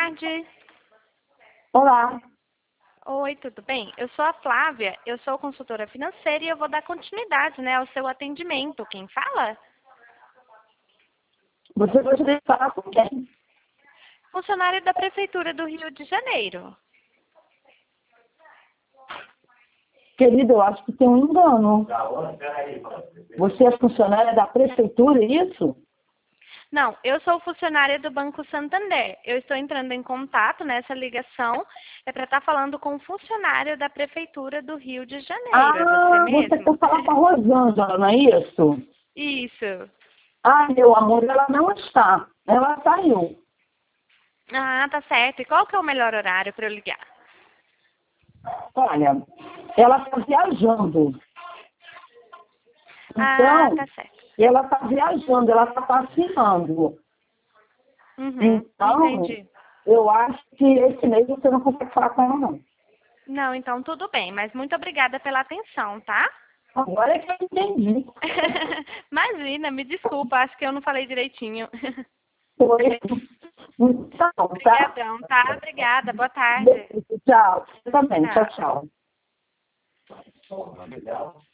tarde. Olá, Oi, tudo bem? Eu sou a Flávia, eu sou consultora financeira e eu vou dar continuidade, ao seu atendimento. Quem fala? você gostaria de falar com quem? Funcionária da Prefeitura do Rio de Janeiro. Querido, eu acho que tem um engano. Você é funcionária da prefeitura, é isso? Não, eu sou funcionária do Banco Santander. Eu estou entrando em contato nessa ligação para estar falando com o funcionário da Prefeitura do Rio de Janeiro. É você Você mesmo? quer falar com a Rosângela, não é isso? Isso. Meu amor, ela não está. Ela saiu. Ah, tá certo. E qual que é o melhor horário para eu ligar? Olha, ela está viajando. Ah, Então, tá certo. ela está viajando, ela está passeando. Uhum, Então, entendi. eu acho que esse mês você não consegue falar com ela, não. Não, então tudo bem, mas muito obrigada pela atenção, tá? Agora é que eu entendi. Imagina, me desculpa, acho que eu não falei direitinho. Foi. Então, tá? Obrigadão, tá? Obrigada, boa tarde. Beijo, tchau. Você também. Tchau, Tchau. tchau.